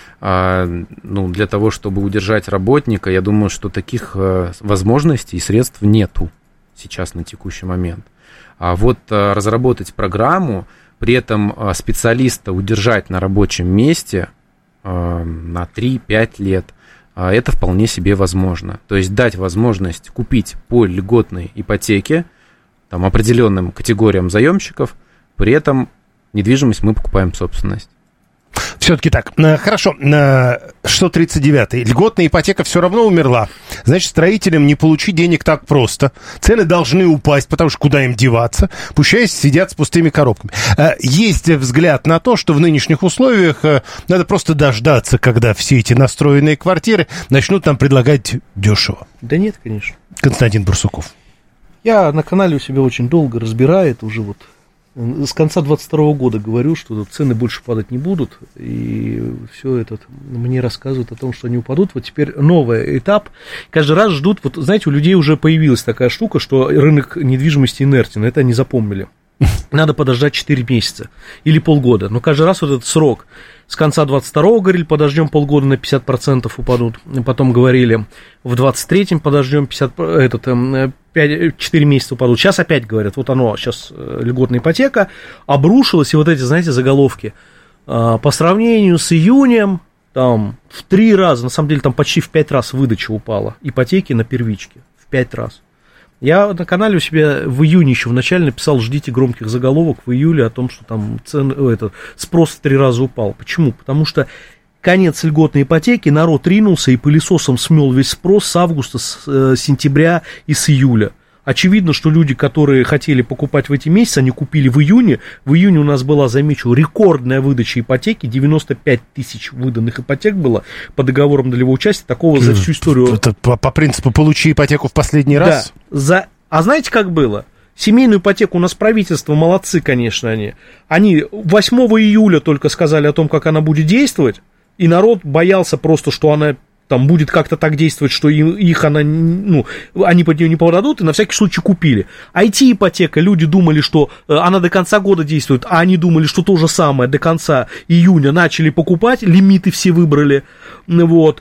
ну, для того, чтобы удержать работника, я думаю, что таких возможностей и средств нету сейчас на текущий момент. А вот разработать программу, при этом специалиста удержать на рабочем месте на 3-5 лет, это вполне себе возможно. То есть дать возможность купить по льготной ипотеке там, определенным категориям заемщиков, при этом недвижимость мы покупаем собственность. Все-таки так. Хорошо. 639-й. Льготная ипотека все равно умерла. Значит, строителям не получить денег так просто. Цены должны упасть, потому что куда им деваться? Пущай сидят с пустыми коробками. Есть взгляд на то, что в нынешних условиях надо просто дождаться, когда все эти настроенные квартиры начнут нам предлагать дешево. Да нет, конечно. Константин Барсуков. Я на канале у себя очень долго разбираю это уже вот. С конца 2022 года говорю, что цены больше падать не будут, и все это мне рассказывают о том, что они упадут. Вот теперь новый этап. Каждый раз ждут, вот знаете, у людей уже появилась такая штука, что рынок недвижимости инертен, это они запомнили. Надо подождать 4 месяца или полгода, но каждый раз вот этот срок. С конца 22-го говорили, подождем полгода, на 50% упадут. Потом говорили, в 23-м подождем 4 месяца упадут. Сейчас опять говорят, вот оно, сейчас льготная ипотека обрушилась, и вот эти, знаете, заголовки. По сравнению с июнем, там, в 3 раза, на самом деле, там почти в 5 раз выдача упала ипотеки на первичке. В 5 раз. Я на канале у себя в июне еще в начале написал, ждите громких заголовок в июле о том, что там спрос в 3 раза упал. Почему? Потому что конец льготной ипотеки, народ ринулся и пылесосом смел весь спрос с августа, с сентября и с июля. Очевидно, что люди, которые хотели покупать в эти месяцы, они купили в июне. В июне у нас была, замечу, рекордная выдача ипотеки. 95 тысяч выданных ипотек было по договорам долевого участия. Такого за всю историю... Это по принципу «получи ипотеку в последний раз»? Да. А знаете, как было? Семейную ипотеку у нас правительство, молодцы, конечно, они. Они 8 июля только сказали о том, как она будет действовать, и народ боялся просто, что она... там будет как-то так действовать, что они под нее не продадут, и на всякий случай купили. IT-ипотека, люди думали, что она до конца года действует, а они думали, что то же самое до конца июня начали покупать, лимиты все выбрали, вот,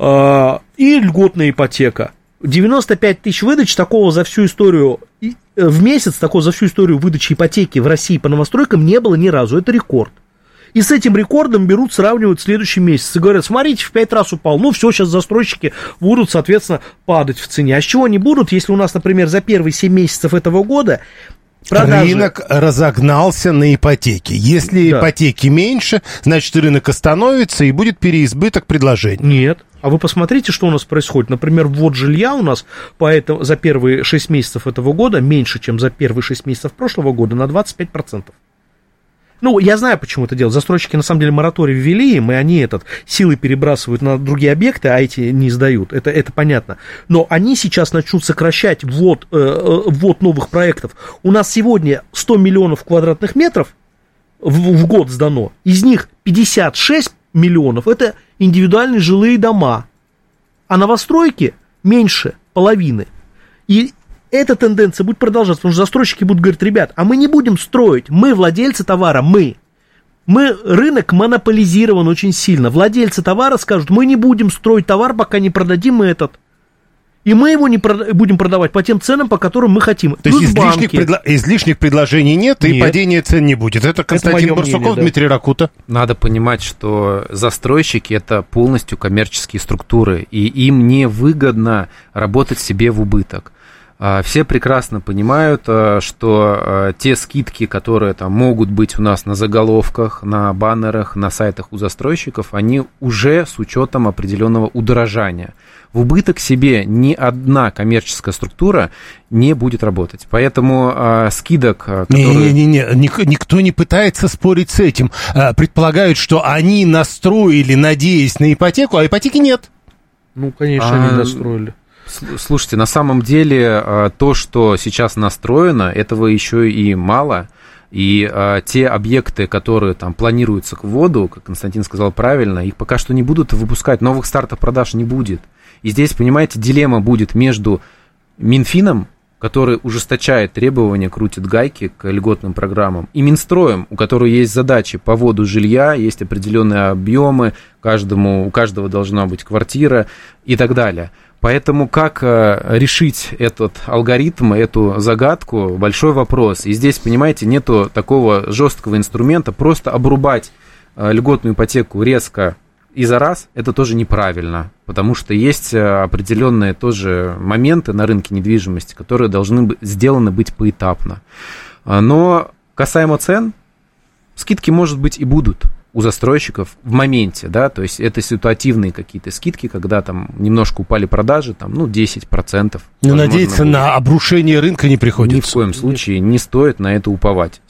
и льготная ипотека. 95 тысяч выдач, такого за всю историю, в месяц, такого за всю историю выдачи ипотеки в России по новостройкам не было ни разу, это рекорд. И с этим рекордом берут, сравнивают следующий месяц. И говорят, смотрите, в 5 раз упал. Ну, все, сейчас застройщики будут, соответственно, падать в цене. А с чего они будут, если у нас, например, за первые 7 месяцев этого года продажи... Рынок разогнался на ипотеке. Если ипотеки меньше, значит, рынок остановится и будет переизбыток предложений. Нет. А вы посмотрите, что у нас происходит. Например, ввод жилья у нас за первые 6 месяцев этого года меньше, чем за первые 6 месяцев прошлого года, на 25%. Ну, я знаю, почему это делают. Застройщики, на самом деле, мораторий ввели им, и они силы перебрасывают на другие объекты, а эти не сдают. Это понятно. Но они сейчас начнут сокращать ввод новых проектов. У нас сегодня 100 миллионов квадратных метров в год сдано. Из них 56 миллионов – это индивидуальные жилые дома. А новостройки меньше половины. И эта тенденция будет продолжаться, потому что застройщики будут говорить, ребят, а мы не будем строить, мы владельцы товара, рынок монополизирован очень сильно, владельцы товара скажут, мы не будем строить товар, пока не продадим этот, и мы его не будем продавать по тем ценам, по которым мы хотим. То есть излишних предложений нет, и падения цен не будет. Это Константин Барсуков, да. Дмитрий Ракута. Надо понимать, что застройщики – это полностью коммерческие структуры, и им невыгодно работать себе в убыток. Все прекрасно понимают, что те скидки, которые там могут быть у нас на заголовках, на баннерах, на сайтах у застройщиков, они уже с учетом определенного удорожания. В убыток себе ни одна коммерческая структура не будет работать. Поэтому скидок, которые... Никто не пытается спорить с этим. Предполагают, что они настроили, надеясь на ипотеку, а ипотеки нет. Ну, конечно, они настроили. Слушайте, на самом деле то, что сейчас настроено, этого еще и мало. И те объекты, которые там планируются к вводу, как Константин сказал правильно, их пока что не будут выпускать, новых стартов продаж не будет. И здесь, понимаете, дилемма будет между Минфином, который ужесточает требования, крутит гайки к льготным программам, и Минстроем, у которого есть задачи по вводу жилья, есть определенные объемы, у каждого должна быть квартира и так далее. Поэтому как решить этот алгоритм, эту загадку, большой вопрос. И здесь, понимаете, нету такого жесткого инструмента, просто обрубать льготную ипотеку резко и за раз это тоже неправильно, потому что есть определенные тоже моменты на рынке недвижимости, которые должны быть сделаны поэтапно. Но касаемо цен, скидки, может быть, и будут у застройщиков в моменте, да, то есть это ситуативные какие-то скидки, когда там немножко упали продажи, там, 10%. Но надеяться на обрушение рынка не приходится. Ни в коем случае не стоит на это уповать.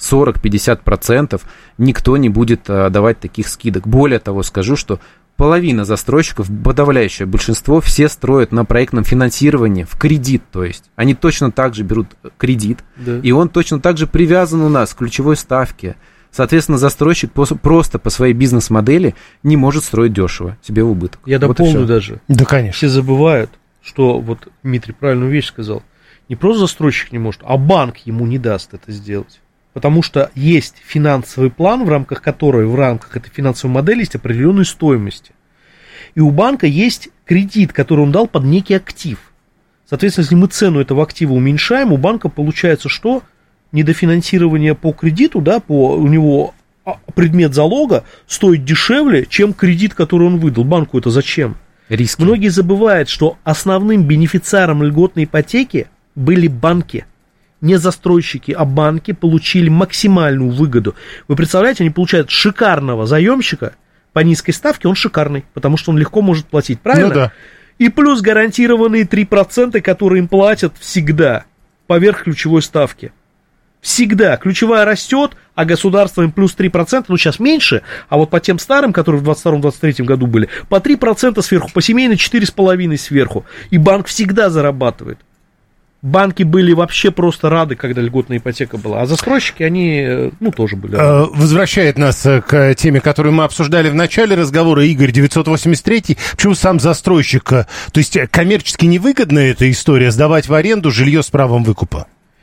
40-50% никто не будет давать таких скидок. Более того, скажу, что половина застройщиков, подавляющее большинство, все строят на проектном финансировании в кредит, то есть они точно так же берут кредит, да. И он точно так же привязан у нас к ключевой ставке. Соответственно, застройщик просто по своей бизнес-модели не может строить дешево, себе в убыток. Я дополню даже. Да, конечно. Все забывают, что, вот Дмитрий правильную вещь сказал, не просто застройщик не может, а банк ему не даст это сделать. Потому что есть финансовый план, в рамках которого, в рамках этой финансовой модели есть определенные стоимости. И у банка есть кредит, который он дал под некий актив. Соответственно, если мы цену этого актива уменьшаем, у банка получается что? Недофинансирование по кредиту, да, у него предмет залога стоит дешевле, чем кредит, который он выдал. Банку это зачем? Риски. Многие забывают, что основным бенефициаром льготной ипотеки были банки. Не застройщики, а банки получили максимальную выгоду. Вы представляете, они получают шикарного заемщика по низкой ставке, он шикарный, потому что он легко может платить, правильно? Ну да. И плюс гарантированные 3%, которые им платят всегда поверх ключевой ставки. Всегда. Ключевая растет, а государство им плюс 3%, сейчас меньше, а вот по тем старым, которые в 22-23 году были, по 3% сверху, по семейной 4,5% сверху. И банк всегда зарабатывает. Банки были вообще просто рады, когда льготная ипотека была. А застройщики, они, тоже были рады. Возвращает нас к теме, которую мы обсуждали в начале разговора, Игорь 983. Почему сам застройщик? То есть коммерчески невыгодна эта история, сдавать в аренду жилье с правом выкупа?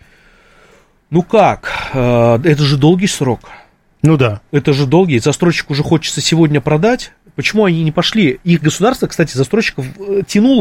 Это же долгий срок. Ну да. Это же долгий. Застройщику уже хочется сегодня продать. Почему они не пошли? Их государство, кстати, застройщиков тянуло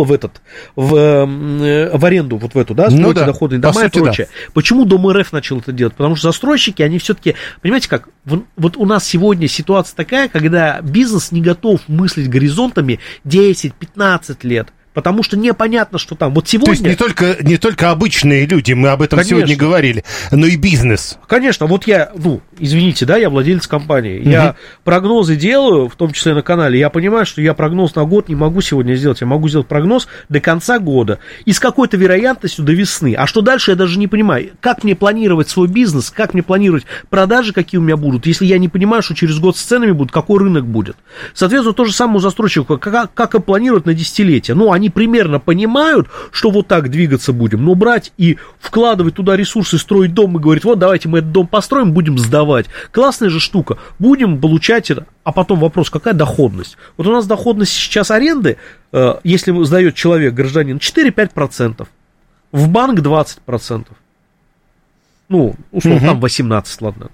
в аренду, вот в эту, да, стройте доходные дома и прочее. Да. Почему Дом РФ начал это делать? Потому что застройщики, они все-таки, понимаете как, вот у нас сегодня ситуация такая, когда бизнес не готов мыслить горизонтами 10-15 лет. Потому что непонятно, что там. Вот сегодня... То есть не только обычные люди, мы об этом сегодня говорили, но и бизнес. Конечно, вот я, извините, да, я владелец компании. Угу. Я прогнозы делаю, в том числе на канале. Я понимаю, что я прогноз на год не могу сегодня сделать. Я могу сделать прогноз до конца года. И с какой-то вероятностью до весны. А что дальше, я даже не понимаю. Как мне планировать свой бизнес, как мне планировать продажи, какие у меня будут, если я не понимаю, что через год с ценами будут, какой рынок будет. Соответственно, то же самое у застройщиков. Как планировать на десятилетие? Они примерно понимают, что вот так двигаться будем, но брать и вкладывать туда ресурсы, строить дом и говорить, вот давайте мы этот дом построим, будем сдавать. Классная же штука, будем получать это. А потом вопрос, какая доходность? Вот у нас доходность сейчас аренды, если сдает человек, гражданин, 4-5%, в банк 20%. Условно, там 18, ладно.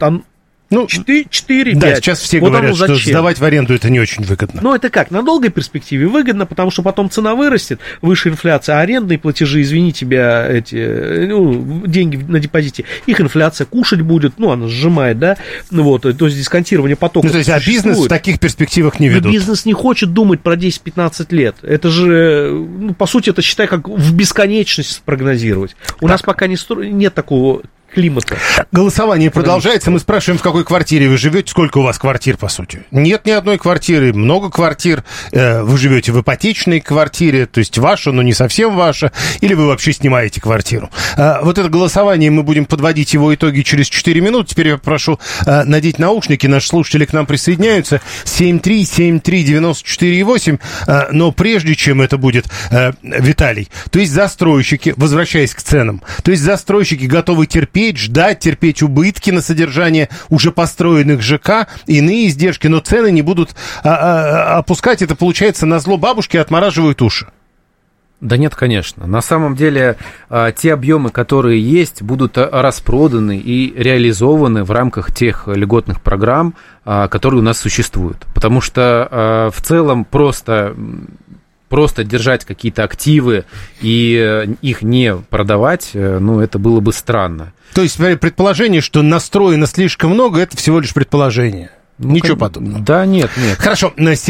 4-5. Да, сейчас все говорят, что сдавать в аренду это не очень выгодно. Это как? На долгой перспективе выгодно, потому что потом цена вырастет, выше инфляция, а арендные платежи, извини тебя, деньги на депозите, их инфляция кушать будет, она сжимает, да, то есть дисконтирование потока. То есть, а бизнес в таких перспективах не ведут? Бизнес не хочет думать про 10-15 лет. Это же, по сути, это считай, как в бесконечность прогнозировать. У нас пока нет такого климата. Голосование продолжается. Мы спрашиваем, в какой квартире вы живете, сколько у вас квартир, по сути. Нет ни одной квартиры, много квартир. Вы живете в ипотечной квартире, то есть ваша, но не совсем ваша, или вы вообще снимаете квартиру. Вот это голосование, мы будем подводить его итоги через 4 минуты. Теперь я прошу надеть наушники. Наши слушатели к нам присоединяются. 7373948. Но прежде чем это будет, Виталий, то есть застройщики, возвращаясь к ценам, то есть застройщики готовы терпеть убытки на содержание уже построенных ЖК, иные издержки, но цены не будут опускать. Это, получается, назло бабушки отмораживают уши. Да нет, конечно. На самом деле те объемы, которые есть, будут распроданы и реализованы в рамках тех льготных программ, которые у нас существуют. Потому что в целом просто держать какие-то активы и их не продавать, это было бы странно. То есть предположение, что настроено слишком много, это всего лишь предположение? Ничего подобного. Да, нет. Хорошо,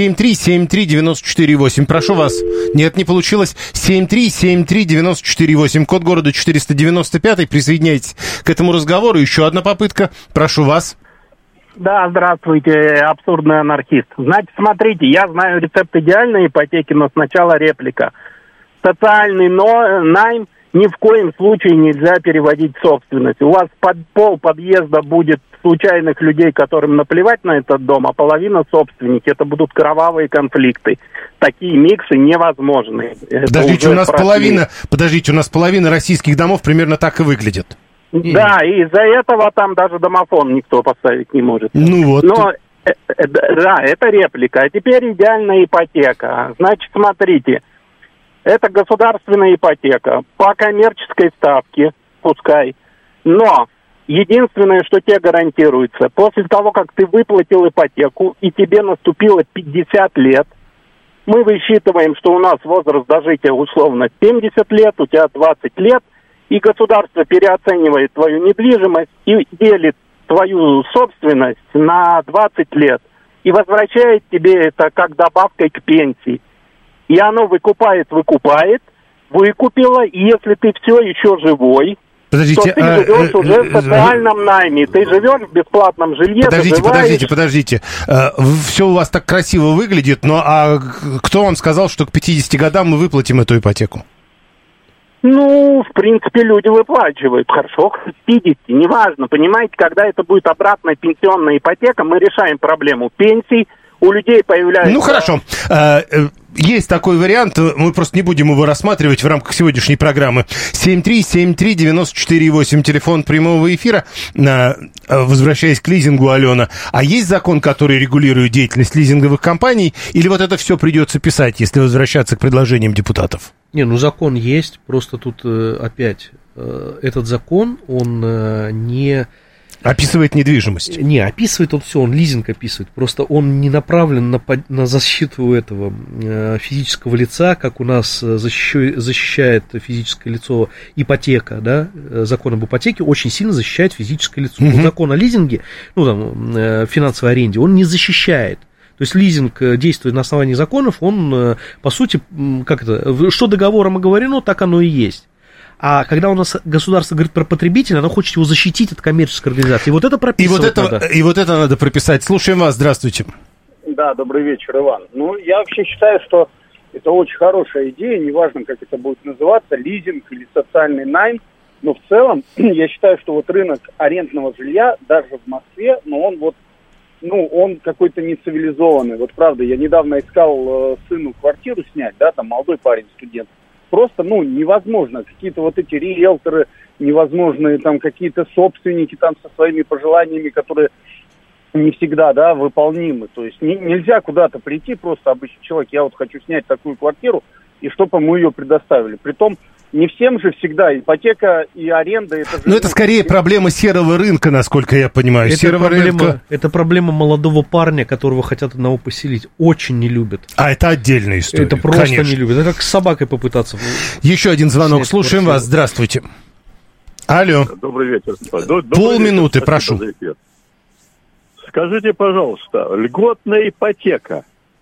7373948. Прошу вас. Нет, не получилось. 7373948. Код города 495. Присоединяйтесь к этому разговору. Еще одна попытка. Прошу вас. Да, здравствуйте, абсурдный анархист. Значит, смотрите, я знаю рецепт идеальной ипотеки, но сначала реплика. Социальный найм ни в коем случае нельзя переводить в собственность. У вас пол подъезда будет случайных людей, которым наплевать на этот дом, а половина собственники. Это будут кровавые конфликты. Такие миксы невозможны. Подождите, у нас половина российских домов примерно так и выглядит. Да, и из-за этого там даже домофон никто поставить не может. Ну вот. Но, да, это реплика. А теперь идеальная ипотека. Значит, смотрите. Это государственная ипотека по коммерческой ставке, пускай. Но единственное, что тебе гарантируется, после того, как ты выплатил ипотеку и тебе наступило 50 лет, мы высчитываем, что у нас возраст дожития условно 70 лет, у тебя 20 лет, и государство переоценивает твою недвижимость и делит твою собственность на 20 лет и возвращает тебе это как добавкой к пенсии. И оно выкупило, и если ты все еще живой, подождите, то ты живешь уже в социальном найме, ты живешь в бесплатном жилье, Подождите. Все у вас так красиво выглядит, но кто вам сказал, что к 50 годам мы выплатим эту ипотеку? Ну, в принципе, люди выплачивают. Хорошо, к 50, неважно. Понимаете, когда это будет обратная пенсионная ипотека, мы решаем проблему пенсий, у людей появляется... Ну, хорошо. Есть такой вариант, мы просто не будем его рассматривать в рамках сегодняшней программы. 7373948, телефон прямого эфира. Возвращаясь к лизингу, Алена, а есть закон, который регулирует деятельность лизинговых компаний, или вот это все придется писать, если возвращаться к предложениям депутатов? Не, ну закон есть, просто тут опять этот закон, он не... Описывает недвижимость. Не, описывает он все, он лизинг описывает. Просто он не направлен на защиту этого физического лица, как у нас защищает физическое лицо ипотека, да, закон об ипотеке очень сильно защищает физическое лицо. Но закон о лизинге, финансовой аренде, он не защищает. То есть лизинг действует на основании законов, он, по сути, что договором оговорено, так оно и есть. А когда у нас государство говорит про потребителя, оно хочет его защитить от коммерческой организации. И вот это прописывать надо. И вот это надо прописать. Слушаем вас, здравствуйте. Да, добрый вечер, Иван. Ну, я вообще считаю, что это очень хорошая идея, неважно, как это будет называться, лизинг или социальный найм. Но в целом, я считаю, что вот рынок арендного жилья, даже в Москве, он какой-то нецивилизованный. Вот правда, я недавно искал сыну квартиру снять, да, там молодой парень, студент. Просто, невозможно. Какие-то вот эти риэлторы невозможные, там какие-то собственники там со своими пожеланиями, которые не всегда, да, выполнимы. То есть нельзя куда-то прийти, просто обычный человек, я вот хочу снять такую квартиру, и чтобы ему ее предоставили. Притом, не всем же всегда ипотека и аренда... Это скорее проблема серого рынка, насколько я понимаю. Это проблема молодого парня, которого хотят одного поселить. Очень не любят. А это отдельная история. Это просто не любят. Это как с собакой попытаться. Еще один звонок. Слушаем вас. Здравствуйте. Алло. Добрый вечер. Полминуты, прошу. Скажите, пожалуйста, льготная ипотека,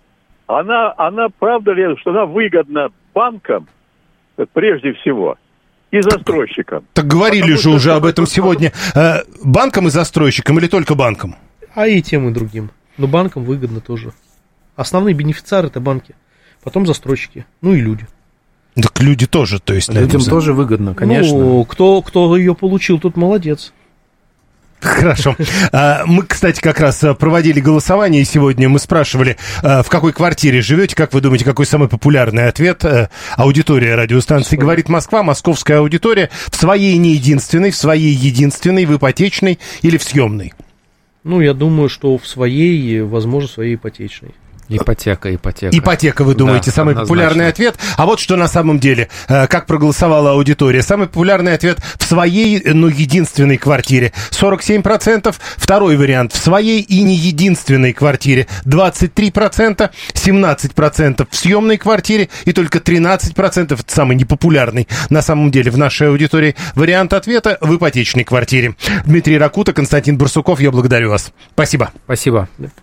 она правда ли, что она выгодна банкам, прежде всего, и застройщикам? Так говорили же уже об этом сегодня. Банкам и застройщикам или только банкам? А и тем, и другим. Но банкам выгодно тоже. Основные бенефициары — это банки. Потом застройщики. Ну и люди. Так люди тоже, то есть... Людям тоже выгодно, конечно. Ну, кто ее получил, тот молодец. Хорошо. Мы, кстати, как раз проводили голосование сегодня. Мы спрашивали, в какой квартире живете. Как вы думаете, какой самый популярный ответ? Аудитория радиостанции «Говорит Москва», московская аудитория. В своей не единственной, в своей единственной, в ипотечной или в съемной? Ну, я думаю, что в своей, возможно, в своей ипотечной. Ипотека. Ипотека, вы думаете, да, самый популярный ответ? А вот что на самом деле, как проголосовала аудитория. Самый популярный ответ — в своей, но единственной квартире. 47%. Второй вариант — в своей и не единственной квартире. 23%. 17% в съемной квартире. И только 13%, это самый непопулярный на самом деле в нашей аудитории, вариант ответа — в ипотечной квартире. Дмитрий Ракута, Константин Барсуков, я благодарю вас. Спасибо. Спасибо.